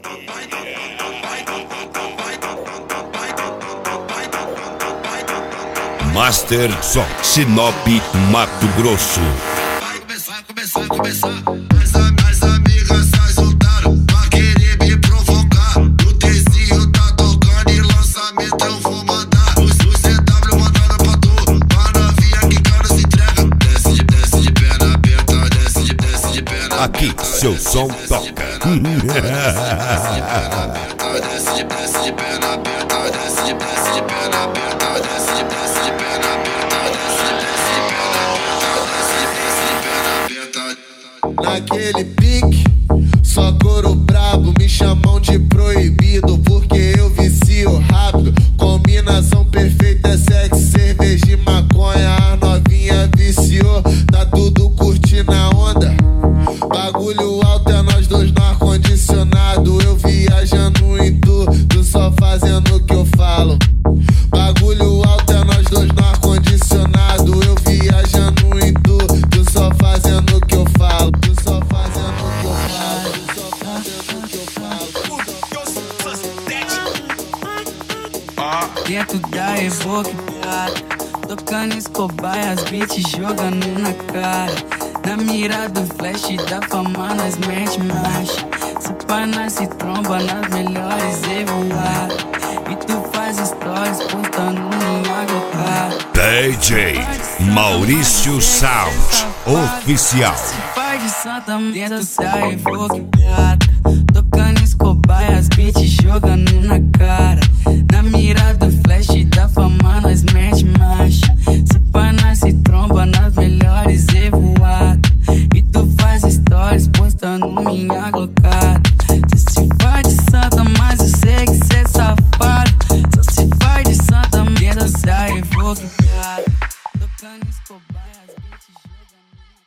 Master Som, Sinop, Mato Grosso. Vai começar. As amigas se soltaram pra querer me provocar. O Tezinho tá tocando e lançamento eu vou mandar. O CW mandando pra tu, pra novinha que cara se entrega. Desce de perna aberta, desce de perna aberta. Aqui seu som toca. Desce de perna aberta, desce de perna aberta. Naquele pique, só couro brabo, me chamam de proibido porque eu vicio rápido. Combinação perfeita é sexo, cerveja e maconha. A novinha viciou, tá tudo curtindo a onda. Bagulho alto é nós dois no ar-condicionado. Eu viajando em tu só fazendo o que eu falo. Bagulho alto é nós dois no ar-condicionado. Eu viajando em tu só fazendo o que eu falo. Dentro da Evoque, tocando Escobar, as beats jogando na cara. Na mira do flash da fama, nós mete marcha. Se pá, nós se tromba nas melhores evoar. E tu faz stories postando minha gota. DJ Maurício Sound Oficial. Se faz de santa dentro da Evoque, tocando Escobar, as beats jogando na cara. Na mira do flash da fama, nós mete marcha. Se pá, nós se tromba nas melhores evoar. E tu faz stories postando minha glocada. Cê se faz de santa, mas eu sei que cê é safado. Só se faz de santa dentro da Evoque, tocando Escobar, as beats jogando.